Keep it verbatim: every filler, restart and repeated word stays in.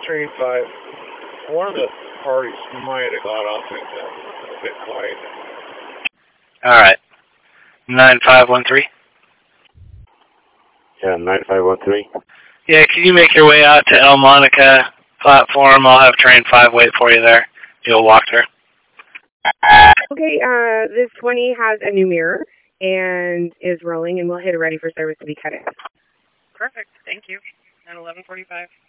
train five. One of the parties might have got off like that. A bit quiet. All right. nine five one three. Yeah, nine five one three. Yeah, can you make your way out to El Monica platform? I'll have train five wait for you there. You'll walk there. Okay, uh, this twenty has a new mirror and is rolling, and we'll hit a ready for service to be cut in. Perfect. Thank you. At eleven forty-five.